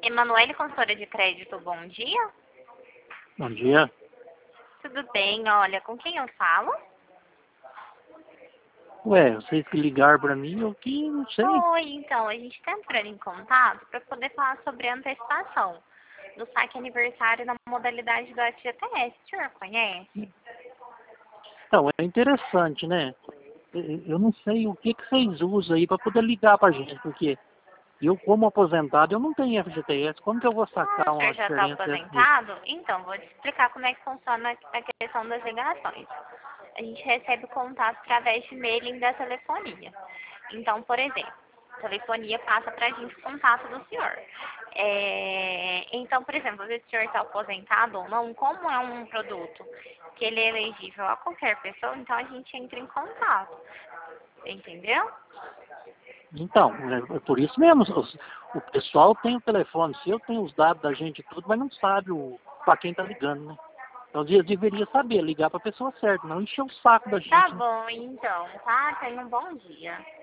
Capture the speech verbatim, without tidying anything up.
Emanuele, consultora de crédito, bom dia. Bom dia. Tudo bem? Olha, com quem eu falo? Ué, vocês que ligaram pra mim, eu que não sei. Oi, então, a gente está entrando em contato para poder falar sobre a antecipação do saque aniversário na modalidade do F G T S. O senhor conhece? Então, é interessante, né? Eu eu não sei o que, que vocês usam aí pra poder ligar pra gente, porque eu, como aposentado, eu não tenho F G T S. Como que eu vou Ah, sacar o senhor uma já está diferença disso? aposentado? Então, vou te explicar como é que funciona a questão das ligações. A gente recebe contato através de mailing da telefonia. Então, por exemplo, a telefonia passa para a gente o contato do senhor. É, então, por exemplo, se o senhor está aposentado ou não, como é um produto que ele é elegível a qualquer pessoa, então a gente entra em contato. Entendeu? Então, é é por isso mesmo. os- O pessoal tem o telefone seu, tem os dados da gente e tudo, mas não sabe o, pra quem tá ligando, né? Então, eu deveria saber, ligar pra pessoa certa, não encher o saco da Tá gente, né? bom, então, tá? Tenha um bom dia.